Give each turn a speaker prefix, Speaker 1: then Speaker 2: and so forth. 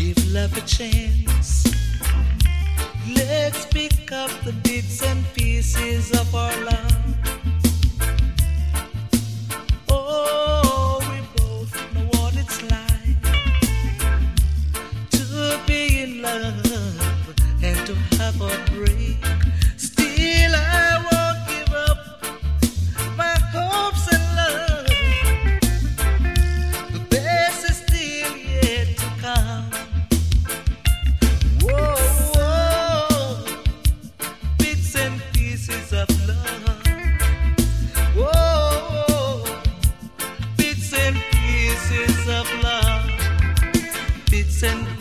Speaker 1: Give love a chance. Let's pick up the bits and pieces of our love. Oh, we both know what it's like to be in love and to have a break. Still, I won't give up my hopes and love. The best is still yet to come. Whoa, whoa, bits and pieces of love. Whoa, bits and pieces of love. Bits and